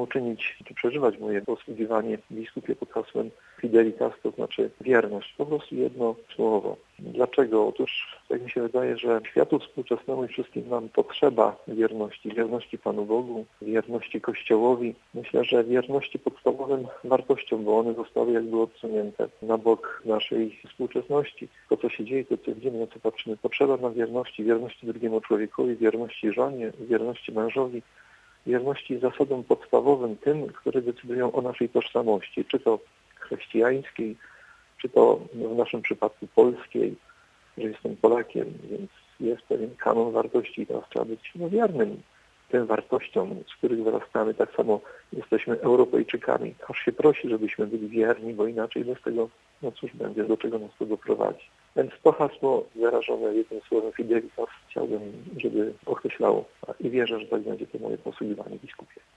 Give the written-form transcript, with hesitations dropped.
czynić, czy przeżywać moje posługiwanie biskupie pod hasłem Fidelitas, to znaczy wierność. Po prostu jedno słowo. Dlaczego? Otóż tak mi się wydaje, że światu współczesnemu i wszystkim nam potrzeba wierności Panu Bogu, wierności Kościołowi. Myślę, że wierności podstawowym wartościom, bo one zostały jakby odsunięte na bok naszej współczesności. To, co się dzieje, to, co widzimy, na co patrzymy. Potrzeba nam wierności drugiemu człowiekowi, wierności żonie, wierności mężowi, wierności zasadom podstawowym, tym, które decydują o naszej tożsamości, czy to chrześcijańskiej, czy to w naszym przypadku polskiej, że jestem Polakiem, więc jest pewien kanon wartości i teraz trzeba być wiernym tym wartościom, z których wyrastamy. Tak samo jesteśmy Europejczykami. Aż się prosi, żebyśmy byli wierni, bo inaczej bez tego, no cóż będzie, do czego nas to doprowadzi. Więc to hasło wyrażone jednym słowem Fidelitas chciałbym, żeby określało i wierzę, że tak będzie to moje posługiwanie biskupie.